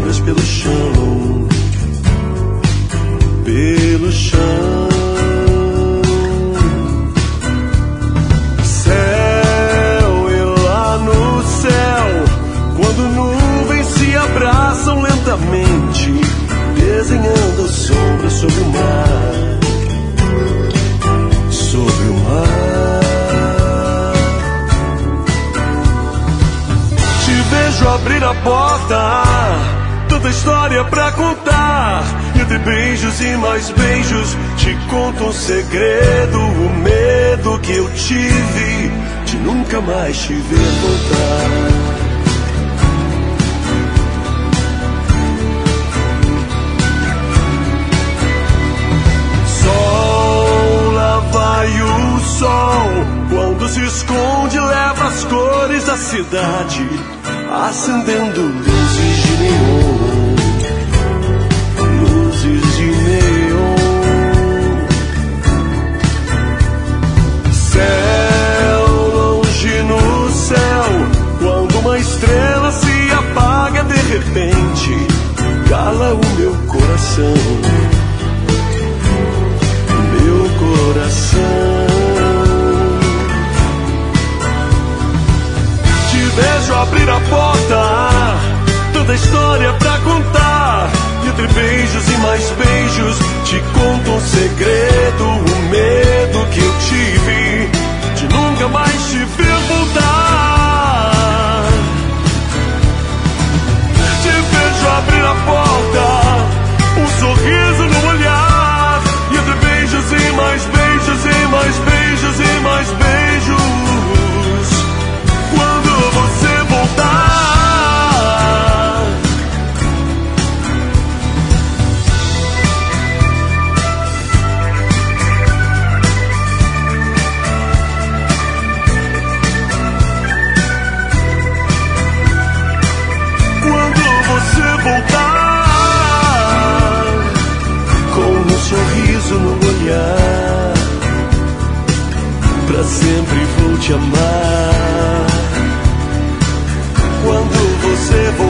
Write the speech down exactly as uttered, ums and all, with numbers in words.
sombras pelo chão, pelo chão. Céu, e lá no céu, quando nuvens se abraçam lentamente, desenhando sombras sobre o mar, sobre o mar. Te vejo abrir a porta, tanta história pra contar. E entre beijos e mais beijos, te conto um segredo, o medo que eu tive de nunca mais te ver voltar. Vai o sol, quando se esconde, leva as cores da cidade, acendendo luzes de neon, luzes de neon. Céu, longe no céu, quando uma estrela se apaga de repente, cala o meu coração, coração. Te vejo abrir a porta, tanta história pra contar. E entre beijos e mais beijos, te conto um segredo, o medo que eu tive de nunca mais te ver voltar. Te vejo abrir a porta, um sorriso no olhar. E mais beijos, e mais beijos, e mais beijos, quando você voltar. Quando você voltar, com um sorriso no olhar, pra sempre vou te amar. Quando você voltar.